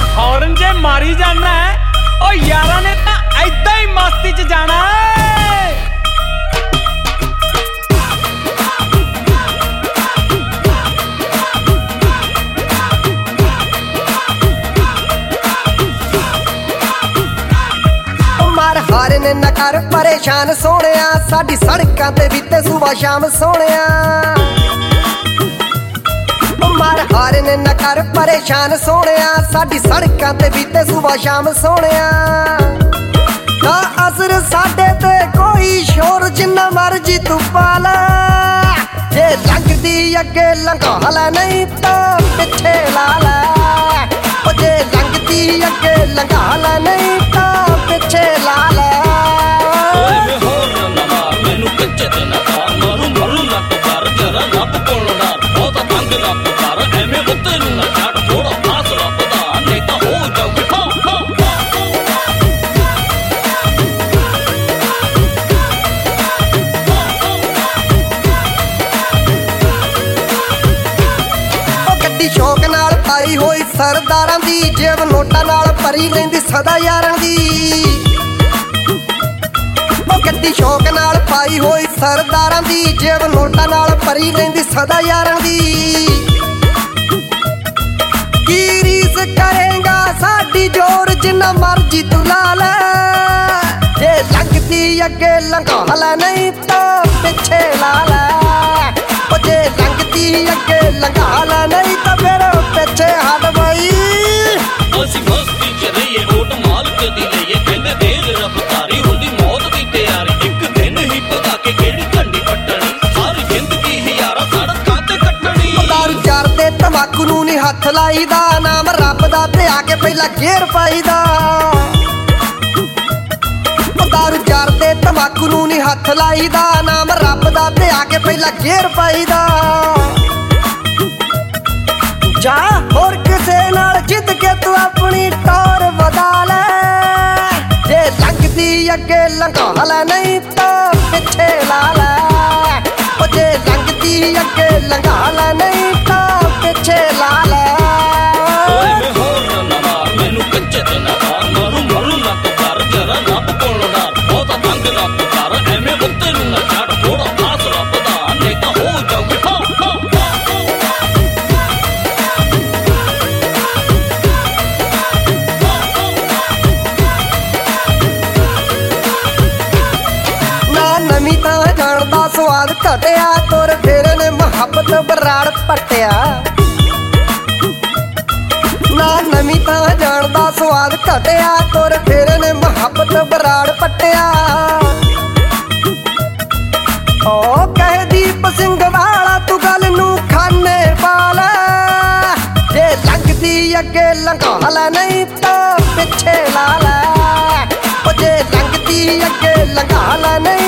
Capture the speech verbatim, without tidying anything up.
Horn जे मारी जाना है ओ यारा ने तां ऐदां ही मस्ती च जाना है। मार हॉर्न न कर परेशान सोहणिया, साडी सड़कां ते बीते सुबह शाम सोहणिया। मार हॉर्न न कर परेशान सोहणिया, साडी सड़कां ते बीते सुबह शाम सोहणिया। ना असर साडे ते कोई शोर जिन्ना मर्जी तू पा लै, जे लंघदी अगे लंघा लै नहीं तां पिछे ला लै। ओ जे लंघदी अगे लंघा लै नहीं तां पिछे ला लै। शौक नाल पाई होई सरदारां दी, जेब नोटां नाल भरी रहिंदी सदा यारां दी। ओ गड्डी शौक नाल पाई होई सरदारां दी, जेब नोटां नाल भरी रहिंदी सदा यारां दी। की रीस करेगा साडी जोर जिन्ना मर्जी तू ला लै, जे लंघदी अगे लंघा लै नहीं तां पिछे ला लै। ओ जे लंघदी अगे लंघा लै नहीं तां फिर पिछे हट बई। ਅਸੀਂ ਮਸਤੀ ਚ ਰਹੀਏ ਓਟ ਮਾਲਕ ਦੀ ਲਈਏ, ਕਹਿੰਦੇ ਤੇਜ਼ ਰਫ਼ਤਾਰੀ ਹੁੰਦੀ ਮੌਤ ਦੀ ਤਿਆਰੀ। ਇੱਕ ਦਿਨ ਹੀ ਪਤਾ ਕਿ ਕਿਹੜੀ ਝੰਡੀ ਪੱਟਣੀ, ਸਾਰੀ ਜ਼ਿੰਦਗੀ ਹੀ ਯਾਰਾ ਸੜਕਾਂ ਤੇ ਕੱਟਣੀ। ਦਾਰੂ ਜਰਦੇ ਤੰਬਾਕੂ ਨੂੰ ਨੀ ਹੱਥ ਲਾਈਦਾ, ਨਾਮ ਰੱਬ ਦਾ ਤੇ ਆ ਕੇ ਪਹਿਲਾਂ ਗੇਰ ਪਾਈਦਾ। ਦਾਰੂ ਜਰਦੇ ਤੰਬਾਕੂ ਨੂੰ ਨੀ ਹੱਥ ਲਾਈਦਾ, ਨਾਮ ਰੱਬ ਦਾ ਤੇ ਆ ਕੇ ਪਹਿਲਾਂ ਗੇਰ ਪਾਈਦਾ। ਜਾ ਹੋਰ ਕਿਸੇ ਨਾਲ ਜਿੱਦ ਕੇ ਤੂੰ ਆਪਣੀ ਟੌਰ ਵਧਾ ਲੈ, ਜੇ ਲੰਘਦੀ ਅੱਗੇ ਲੰਘਾ ਲੈ ਨਹੀਂ ਤਾਂ ਪਿੱਛੇ ਲਾ ਲੈ। ਉਹ ਜੇ ਲੰਘਦੀ ਅੱਗੇ ਲੰਘਾ ਲੈ ਨਹੀਂ ਤਾਂ ਪਿੱਛੇ ਲਾ ਲੈ। ਓਏ ਮੈਂ ਹੋਰ ਨਾ ਮਾਰ ਮੈਨੂੰ ਕੱਚੇ ਤੇ ਨਾ ਮਾਰ, ਮਾਰੂ ਮਾਰੂ ਨਾ ਤੂੰ ਕਰ ਜਰਾ ਰੱਬ ਕੋਲ ਨਾ ਬਹੁਤਾ ਤੰਗ ਨਾ ਤੂੰ ਕਰ, ਐਵੇਂ ਉੱਤੇ ਨੂੰ ਨਾ ਛੱਡ ਥੋੜਾ ਫਾਸਲਾ ਵਧਾ ਨਹੀਂ ਤਾਂ ਹੋ ਜਾਊਗੀ ਠਾ ਠਾ। ਨਵੀਂ ਤਾਂ ਜਾਣਦਾ ਸਵਾਦ ਘਟਿਆ, ਤੁਰ ਫੇਰੇ ਨੇ ਮੁਹੱਬਤ ਬਰਾੜ ਪੱਟਿਆ। ਨਾ ਨਵੀਂ ਤਾਂ ਜਾਣਦਾ ਸਵਾਦ ਘਟਿਆ, ਤੁਰ ਫੇਰੇ ਨੇ ਮੁਹੱਬਤ ਬਰਾੜ ਪੱਟਿਆ। ਓ ਕਹਿਦੀਪ ਸਿੰਘ ਵਾਲਾ ਤੂੰ ਗੱਲ ਨੂੰ ਖਾਨੇ ਪਾ ਲੈ, ਜੇ ਲੰਘਦੀ ਅੱਗੇ ਲੰਘਾ ਲੈ ਨਹੀਂ ਤਾਂ ਪਿੱਛੇ ਲਾ ਲੈ। ਓ ਜੇ ਲੰਘਦੀ ਅੱਗੇ ਲੰਘਾ ਲੈ ਨਹੀਂ